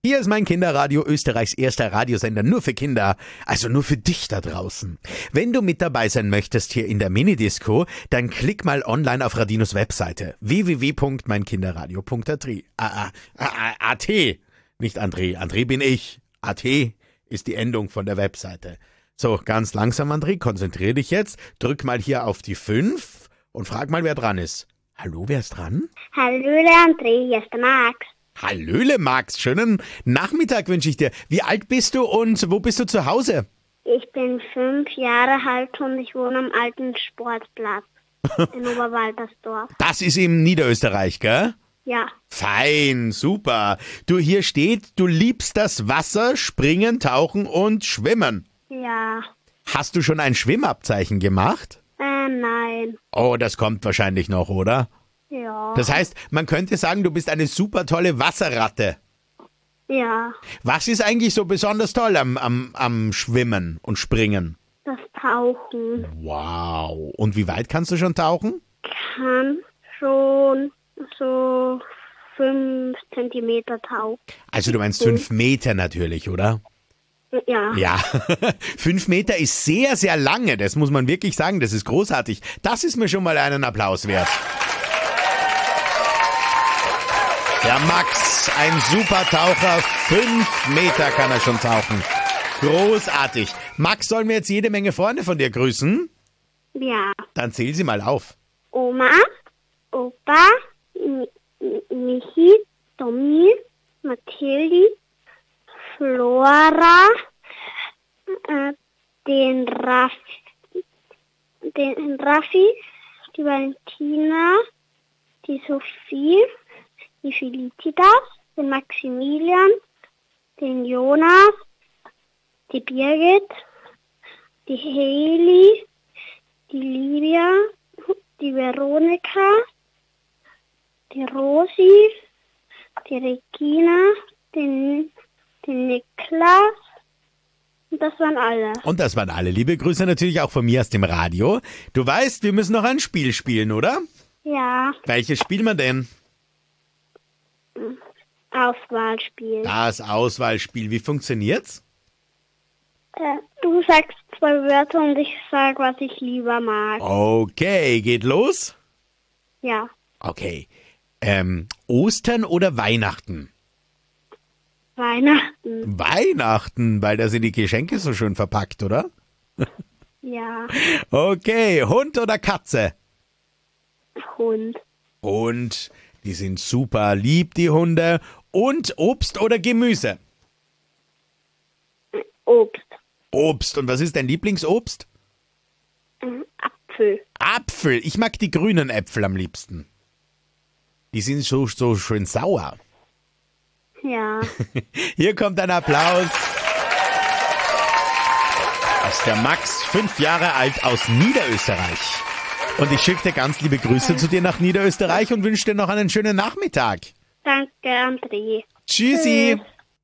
Hier ist mein Kinderradio, Österreichs erster Radiosender nur für Kinder, also nur für dich da draußen. Wenn du mit dabei sein möchtest hier in der Minidisco, dann klick mal online auf Radinos Webseite www.meinkinderradio.at. AT, nicht André. André bin ich. AT ist die Endung von der Webseite. So, ganz langsam, André, konzentrier dich jetzt. Drück mal hier auf die 5 und frag mal, wer dran ist. Hallo, wer ist dran? Hallöle André, hier ist der Max. Hallöle Max, schönen Nachmittag wünsche ich dir. Wie alt bist du und wo bist du zu Hause? Ich bin 5 Jahre alt und ich wohne am alten Sportplatz in Oberwaltersdorf. Das ist in Niederösterreich, gell? Ja, Fein, super. Du, hier steht, du liebst das Wasser, Springen, Tauchen und Schwimmen. ja, Hast du schon ein Schwimmabzeichen gemacht? nein, Oh, das kommt wahrscheinlich noch, oder? ja, Das heißt, man könnte sagen, du bist eine super tolle Wasserratte. ja, Was ist eigentlich so besonders toll am Schwimmen und Springen? das Tauchen Wow. Und wie weit kannst du schon tauchen? kann schon so 5 Zentimeter tauchen. Also du meinst 5 Meter natürlich, oder? Ja, Ja, 5 Meter ist sehr, sehr lange. Das muss man wirklich sagen. Das ist großartig. Das ist mir schon mal einen Applaus wert. Der Max, ein super Taucher. 5 Meter kann er schon tauchen. Großartig. Max, sollen wir jetzt jede Menge Freunde von dir grüßen? ja. Dann zähl sie mal auf. Oma, Opa, Michi, Tommy, Mathildi, Flora, den Raffi, die Valentina, die Sophie, die Felicitas, den Maximilian, den Jonas, die Birgit, die Hailey, die Livia, die Veronika, die Rosi, die Regina, den Niklas. Und das waren alle. Und das waren alle. Liebe Grüße natürlich auch von mir aus dem Radio. Du weißt, wir müssen noch ein Spiel spielen, oder? Ja, Welches spielen wir denn? Auswahlspiel. Das Auswahlspiel. Wie funktioniert's? Du sagst 2 Wörter und ich sag, was ich lieber mag. Okay, geht los? Ja, Okay. Ostern oder Weihnachten? Weihnachten. Weihnachten, weil da sind die Geschenke so schön verpackt, oder? Ja, Okay, Hund oder Katze? Hund. Hund, die sind super lieb, die Hunde. Und Obst oder Gemüse? Obst. Obst. Und was ist dein Lieblingsobst? Apfel. Apfel. Ich mag die grünen Äpfel am liebsten. Die sind so schön sauer. Ja, Hier kommt ein Applaus. Das ist der Max, 5 Jahre alt aus Niederösterreich. Und ich schicke dir ganz liebe Grüße zu dir nach Niederösterreich und wünsche dir noch einen schönen Nachmittag. danke André. Tschüssi. Tschüss.